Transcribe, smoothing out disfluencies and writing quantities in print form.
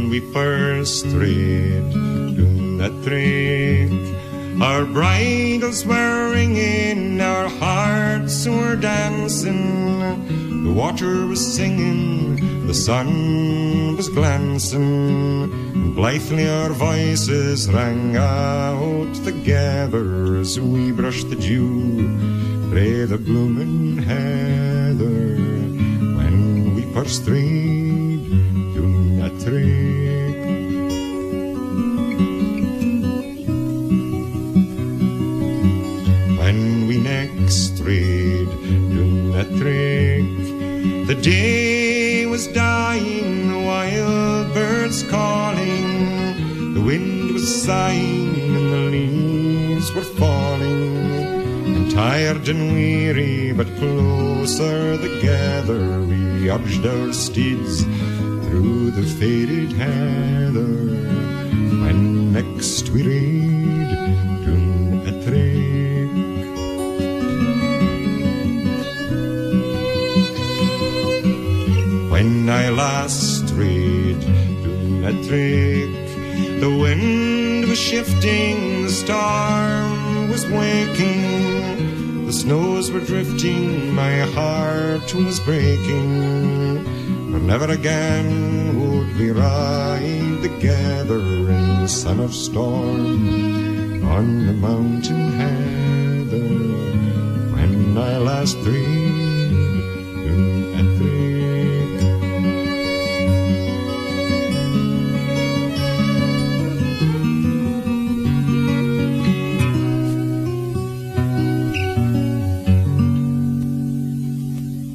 we first rode down that track, our bridles were ringing, our hearts were dancing. The water was singing, the sun was glancing, and blithely our voices rang out together as we brushed the dew frae the bloomin' heather. When we first rode down that track, when we next rode down that track, the day was dying, the wild birds calling, the wind was sighing and the leaves were falling, and tired and weary but closer together we urged our steeds through the faded heather. When next we rode down a track, when I last rode down a track, the wind was shifting, the storm was waking, the snows were drifting, my heart was breaking. But never again would we ride together in the sun or storm on the mountain heather. When I last rode down a track.